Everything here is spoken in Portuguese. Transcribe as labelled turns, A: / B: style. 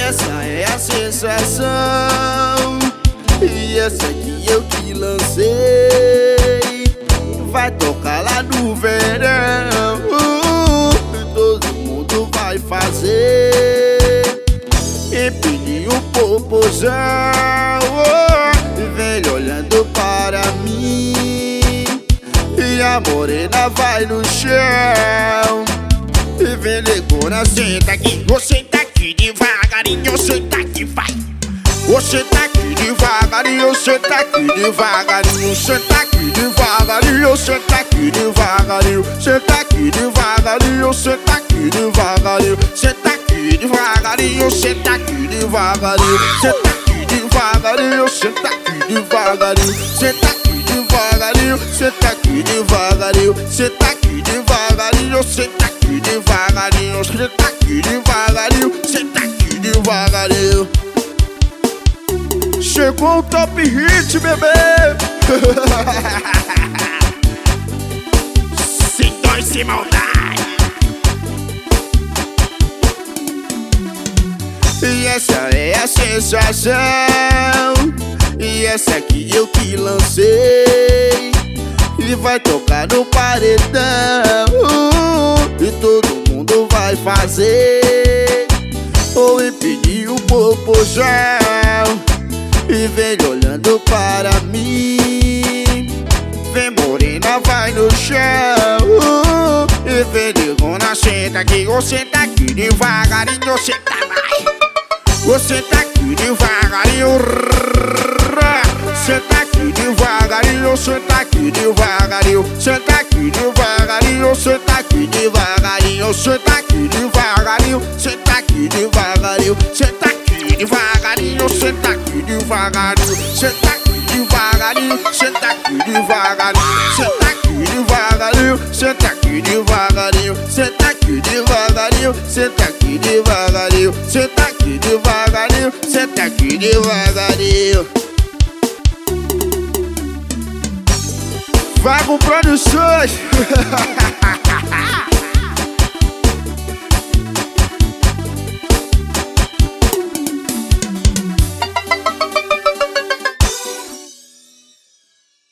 A: essa é a sensação, e essa aqui eu que lancei. Vai tocar lá no verão, todo mundo vai fazer. Empine o popozão, vem olhando para mim, e a morena vai no chão. E vem negona, senta aqui, você tá aqui devagarinho, senta aqui, vai. Você tá aqui devagarinho, senta aqui devagarinho, senta aqui devagarinho, senta aqui devagarinho, senta aqui devagarinho, senta aqui devagarinho, senta aqui devagarinho, senta aqui devagarinho, senta aqui devagarinho, senta aqui devagarinho, senta aqui devagarinho, senta aqui devagarinho, senta aqui devagarinho, senta aqui devagarinho, senta aqui devagarinho, senta aqui devagarinho. Chegou o Top Hit, bebê. Sem dó e sem maldade. E essa é a sensação, e essa aqui eu que lancei. E vai tocar no paredão, e todo mundo vai fazer. Ou impedir o popozão, e vem olhando para mim. Vem morena, vai no chão, e vem negona, senta aqui. Você tá aqui devagarinho, senta, vai. Você tá aqui devagarinho, senta aqui devagarinho, senta aqui devagarinho, senta aqui devagarinho, senta aqui devagarinho, senta aqui devagarinho, senta aqui devagarinho, senta aqui devagarinho, senta aqui devagarinho, senta aqui devagarinho, senta aqui devagarinho, senta aqui devagarinho, senta aqui devagarinho, senta aqui devagarinho, senta aqui devagarinho, senta aqui devagarinho, senta aqui devagarinho. Vago Produções.